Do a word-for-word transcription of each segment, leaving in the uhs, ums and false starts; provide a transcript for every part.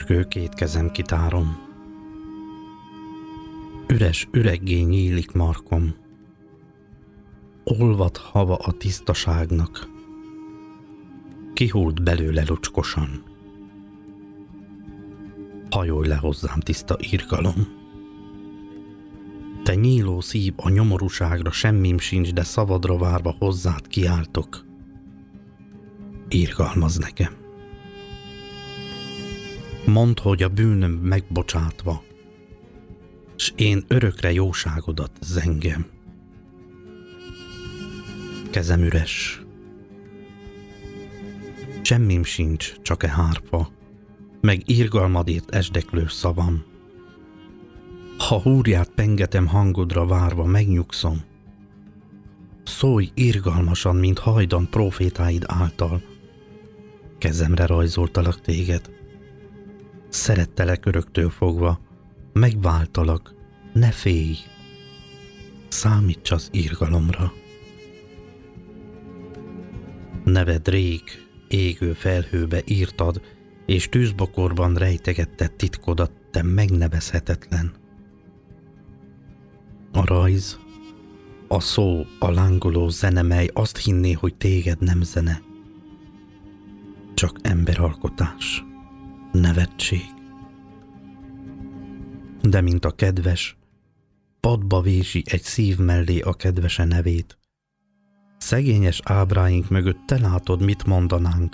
Sürgő két kezem kitárom. Üres üreggé nyílik markom. Olvad hava a tisztaságnak. Kihult belőle lucskosan. Hajolj le hozzám, tiszta irgalom. Te nyíló szív, a nyomorúságra semmim sincs, de szavadra várva hozzád kiáltok. Irgalmazz nekem. Mondd, hogy a bűnöm megbocsátva, s én örökre jóságodat zengem. Kezem üres. Semmim sincs, csak e hárfa, meg irgalmadért esdeklő szavam. Ha húrját pengetem hangodra várva, megnyugszom. Szólj irgalmasan, mint hajdan prófétáid által. Kezemre rajzoltalak téged. Szerettelek öröktől fogva, megváltalak, ne félj. Számíts az irgalomra. Neved rég égő felhőbe írtad, és tűzbokorban rejtegetted titkodat, te megnevezhetetlen. A rajz, a szó, a lángoló zene, mely azt hinné, hogy téged nem zene. Csak emberalkotás, nevetség. De mint a kedves, padba vési egy szív mellé a kedvese nevét. Szegényes ábráink mögött te látod, mit mondanánk.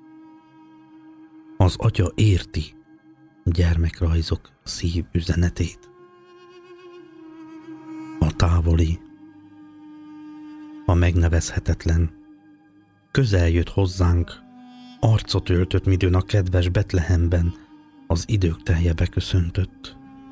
Az atya érti gyermekrajzok szív üzenetét. A távoli, a megnevezhetetlen, közel jött hozzánk, arcot öltött, midőn a kedves Betlehemben az idők telje beköszöntött.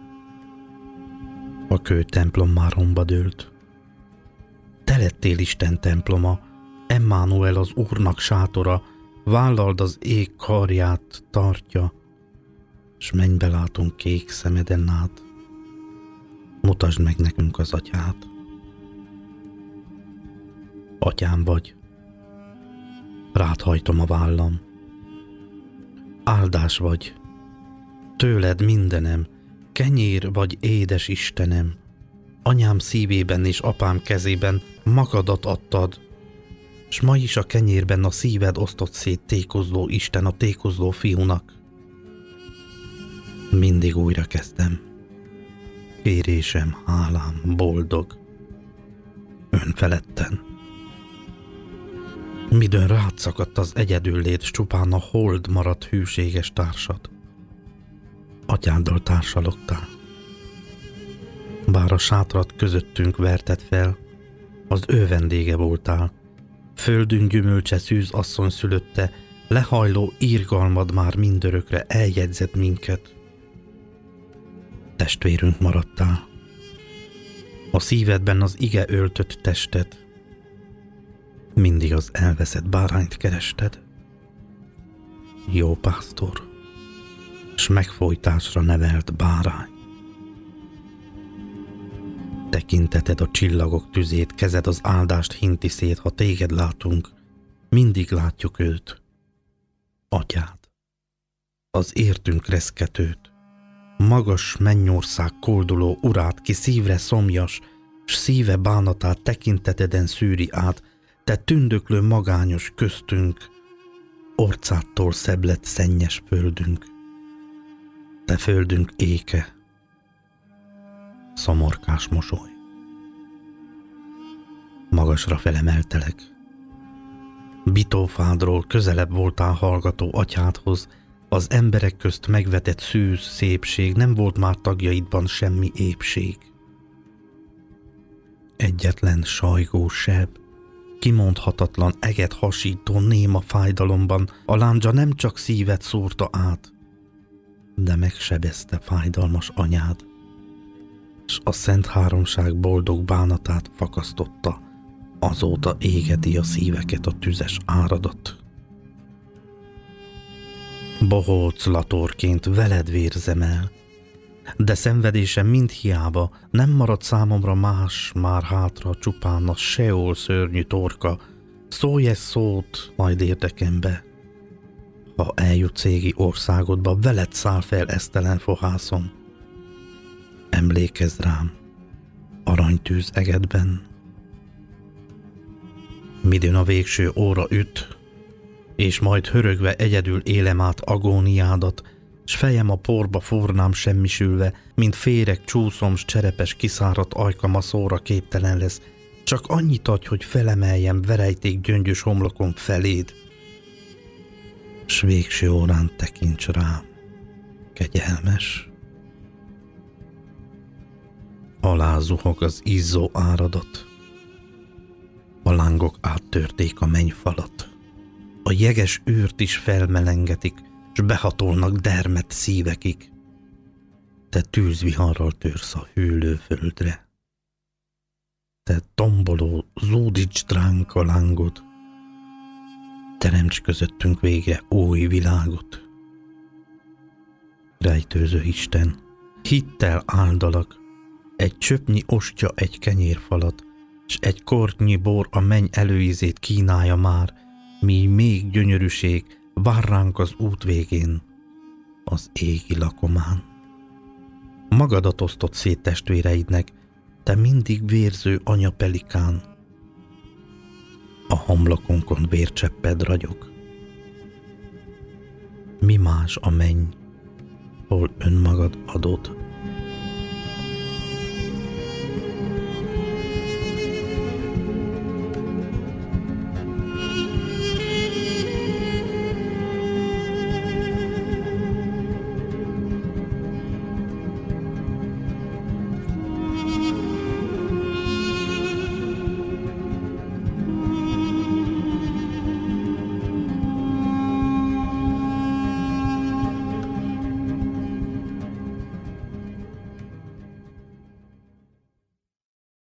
A kő templom már romba dőlt. Te lettél Isten temploma, Emmanuel az Úrnak sátora, vállald az ég karját tartja, s mennybe látunk kék szemeden át. Mutasd meg nekünk az atyát. Atyám vagy, rád hajtom a vállam. Áldás vagy, tőled mindenem, kenyér vagy édes Istenem. Anyám szívében és apám kezében magadat adtad, s ma is a kenyérben a szíved osztott szét, tékozló Isten, a tékozló fiúnak. Mindig újra kezdem. Kérésem, hálám, boldog, önfeledten. Midőn rád szakadt az egyedüllét, s csupán a hold maradt hűséges társad. Atyáddal társalogtál. Bár a sátrat közöttünk verted fel, az ő vendége voltál. Földünk gyümölcse szűz asszony szülötte, lehajló irgalmad már mindörökre eljegyzett minket. Testvérünk maradtál. A szívedben az ige öltött testet, mindig az elveszett bárányt kerested. Jó pásztor, s megfojtásra nevelt bárány. Tekinteted a csillagok tüzét, kezed az áldást hinti szét, ha téged látunk, mindig látjuk őt, atyát, az értünk reszketőt, magas mennyország kolduló urát, ki szívre szomjas, s szíve bánatát tekinteteden szűri át, te tündöklő magányos köztünk, orcától szebb lett szennyes földünk, te földünk éke, szomorkás mosoly. Magasra felemeltelek. Bitófádról közelebb voltál hallgató atyádhoz, az emberek közt megvetett szűz szépség, nem volt már tagjaidban semmi épség. Egyetlen sajgó seb, kimondhatatlan eget hasító néma fájdalomban a lándzsa nem csak szívet szúrta át, de megsebezte fájdalmas anyád, s a Szent Háromság boldog bánatát fakasztotta, azóta égeti a szíveket a tüzes áradat. Bohóc latorként veled vérzem el, de szenvedésem mind hiába, nem marad számomra más már hátra, csupán a Seol szörnyű torka. Szólj egy szót majd érdekembe, Ha eljutsz égi országodba, veled száll fel esztelen fohászom. Emlékezz rám, aranytűz egedben. Midőn a végső óra üt, és majd hörögve egyedül élem át agóniádat, s fejem a porba fúrnám semmisülve, mint féreg csúszom, s cserepes kiszáradt ajkam a szóra képtelen lesz. Csak annyit adj, hogy felemeljem verejték gyöngyös homlokom feléd, s végső órán tekints rám, kegyelmes. Alá zuhog az izzó áradat, a lángok áttörték a mennyfalat, a jeges űrt is felmelengetik, s behatolnak dermedt szívekig. Te tűzviharral törsz a hűlő földre. Te tomboló, zúdítsd ránk a lángod, teremts közöttünk végre új világot. Rejtőző Isten, hittel áldalak, egy csöpnyi ostya, egy kenyérfalat, s egy kortnyi bor a menny előízét kínálja már, míg még gyönyörűség vár ránk az út végén, az égi lakomán. Magadat osztott szét testvéreidnek, te mindig vérző anya pelikán. A homlokunkon vércsepped ragyog. Mi más a menny, hol önmagad adod?